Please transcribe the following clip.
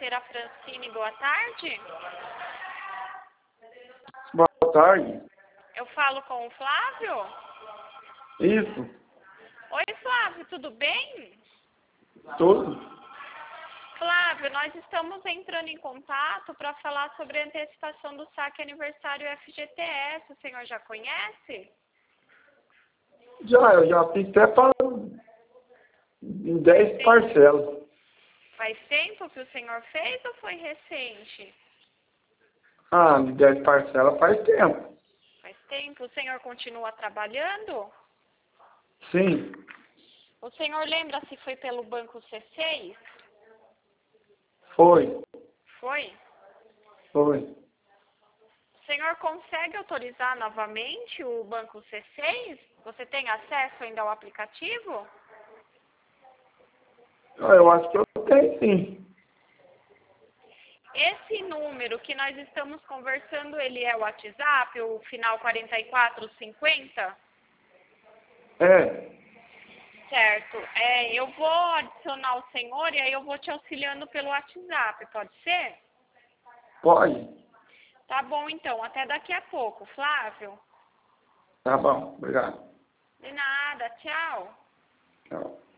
financeira Francine, boa tarde. Boa tarde. Eu falo com o Flávio? Isso. Oi, Flávio, tudo bem? Tudo? Flávio, nós estamos entrando em contato para falar sobre a antecipação do saque aniversário FGTS. O senhor já conhece? Eu já fiz até para em 10 parcelas. Faz tempo que o senhor fez ou foi recente? Ah, em 10 parcelas faz tempo. Faz tempo. O senhor continua trabalhando? Sim. O senhor lembra se foi pelo Banco C6? Foi. Foi? Foi. O senhor consegue autorizar novamente o Banco C6? Você tem acesso ainda ao aplicativo? Eu acho que eu tenho sim. Esse número que nós estamos conversando, ele é o WhatsApp, o final 4450? É. Certo. Eu vou adicionar o senhor e aí eu vou te auxiliando pelo WhatsApp, pode ser? Pode. Tá bom, então. Até daqui a pouco, Flávio. Tá bom. Obrigado. De nada. Tchau. Tchau.